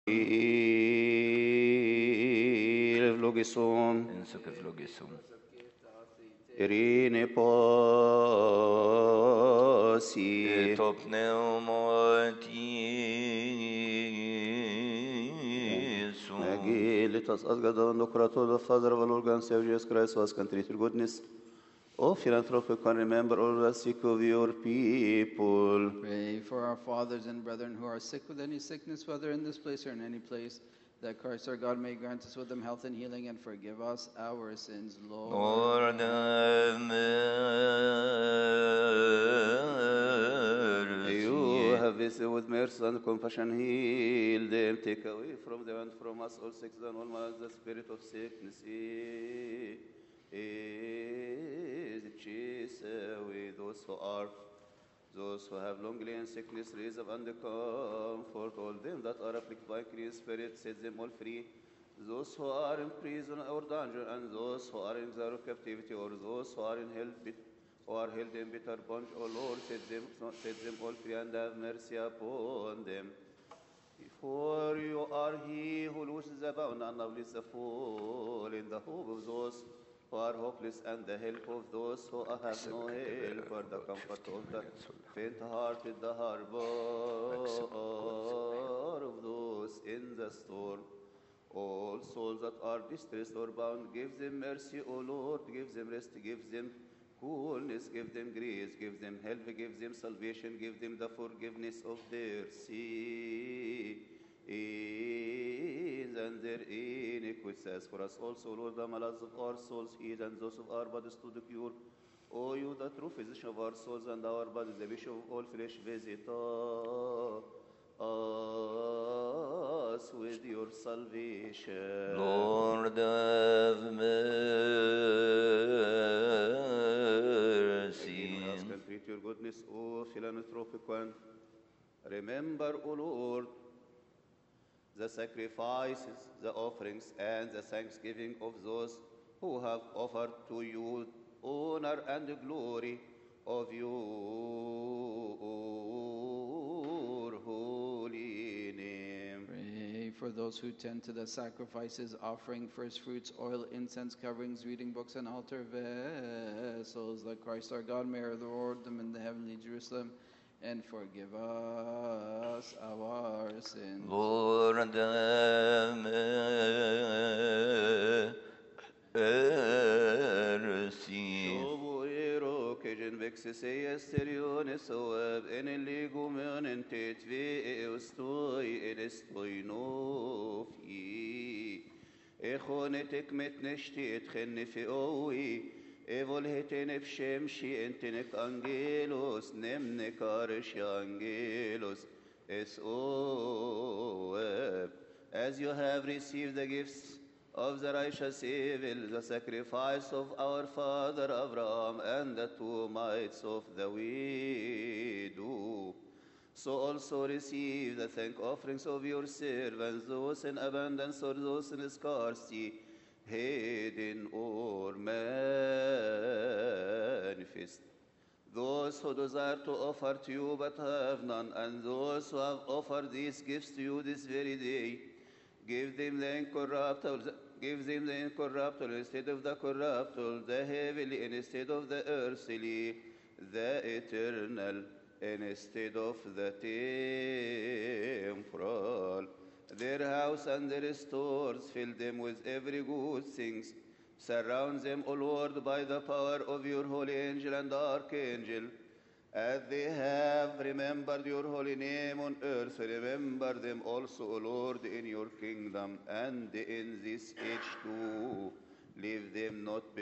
Ευλογησόν, εν σου ευλογήσουν. ειρήνη πάση, Το πνεύμα σου. Megillitas Asgadon, Docrator, the Father of our Lord and Savior Jesus Christ, was country to goodness. O philanthropic, can remember all the sick of your people. Pray for our fathers and brethren who are sick with any sickness, whether in this place or in any place, that Christ our God may grant us with them health and healing and forgive us our sins, Lord. Lord have You mercy. have visited with mercy and compassion, heal them, take away from them and from us all sickness and all malice, the spirit of sickness is chase away those who have longly and sickness, raise up and comfort all them that are afflicted by grief, spirit, set them all free. Those who are in prison or danger, and those who are in exile or captivity, or those who are in hell, who are held in bitter bondage, O Lord, set them all free and have mercy upon them. For you are He who looses the bound and uplifts the fall in the hope of those who are hopeless and the help of those who have no help, for the comfort of the faint-hearted, the harbor of those in the storm. All souls that are distressed or bound, give them mercy, O Lord, give them rest, give them coolness, give them grace, give them help, give them salvation, give them the forgiveness of their sins and their iniquities. As for us also, Lord, the maladies of our souls heal, and those of our bodies to the cure. O you, the true physician of our souls and our bodies, the bishop of all flesh, visit us with your salvation. Lord have mercy. Even us can treat your goodness, O philanthropic one. Remember, O Lord, the sacrifices, the offerings, and the thanksgiving of those who have offered to you honor and glory of your holy name. Pray for those who tend to the sacrifices, offering first fruits, oil, incense, coverings, reading books, and altar vessels, that Christ our God may reward them in the heavenly Jerusalem and forgive us our sins. Lord have mercy. Sobuero che gen vexe sei esterione soab en legumen en tetve eustoi en estoi nofi. Echonetek met neshti et chennefe owi. Evol hetenef shemshi entenek angelos nemne karesh angelos es oab. As you have received the gifts of the righteous evil, the sacrifice of our father Abraham, and the two mites of the widow, so also receive the thank offerings of your servants, those in abundance or those in scarcity, hidden or manifest. Those who desire to offer to you but have none, and those who have offered these gifts to you this very day, give them the incorruptible instead of the corruptible, the heavenly instead of the earthly, the eternal instead of the temporal. Their house and their stores, fill them with every good things. Surround them, O Lord, by the power of your holy angel and archangel. As they have remembered your holy name on earth, remember them also, O Lord, in your kingdom, and in this age too. Leave them not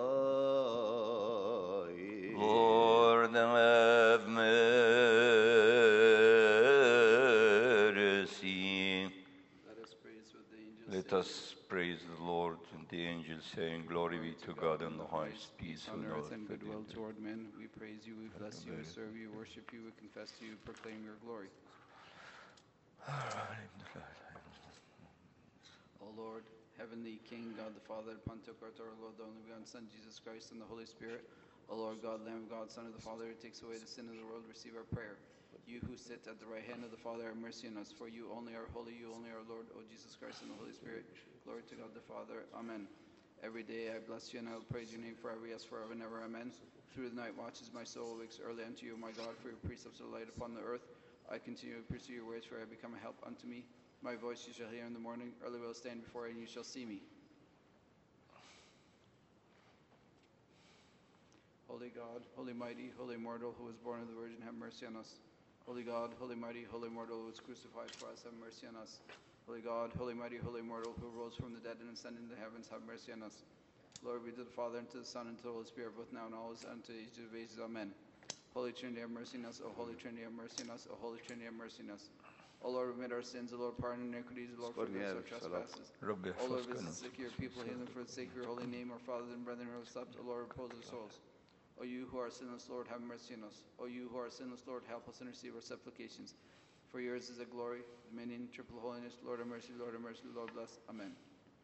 behind. Lord have mercy. Let us praise with the angels. Let us praise the Lord and the angels, saying, Glory be to God in the highest, peace on on earth earth. and goodwill toward men. We praise you, we bless you, we serve you, worship you, we confess to you, proclaim your glory. O Lord, heavenly King, God the Father, Pantocrator, Lord, the only begotten Son, Jesus Christ, and the Holy Spirit. O Lord God, Lamb of God, Son of the Father, who takes away the sin of the world, receive our prayer. For You who sit at the right hand of the Father, have mercy on us. For you only are holy, you only are Lord, O Jesus Christ and the Holy Spirit. Glory to God the Father. Amen. Every day I bless you and I will praise your name forever, yes, forever and ever. Amen. Through the night watches my soul awakes early unto you, my God, for your precepts are light upon the earth. I continue to pursue your ways, for I become a help unto me. My voice you shall hear in the morning. Early will I stand before you, and you shall see me. Holy God, holy mighty, holy immortal, who was born of the Virgin, have mercy on us. Holy God, holy mighty, holy immortal, who was crucified for us, have mercy on us. Holy God, holy mighty, holy immortal, who rose from the dead and ascended into the heavens, have mercy on us. Glory be to the Father, and to the Son, and to the Holy Spirit, both now and always, and to the age of ages. Amen. Holy Trinity, have mercy on us. O Holy Trinity, have mercy on us. O Holy Trinity, have mercy on us. O Lord, remit our sins. O Lord, pardon iniquities. O Lord, forgive us our trespasses. Rabbi, O Lord, first visit can the sick, your people, heal them for the sake of your holy name. Our fathers and brethren who have slept, O Lord, repose their souls. O you who are sinless, Lord, have mercy on us. O you who are sinless, Lord, help us and receive our supplications. For yours is the glory, dominion, triple holiness. Lord have mercy, Lord have mercy, Lord bless. Amen.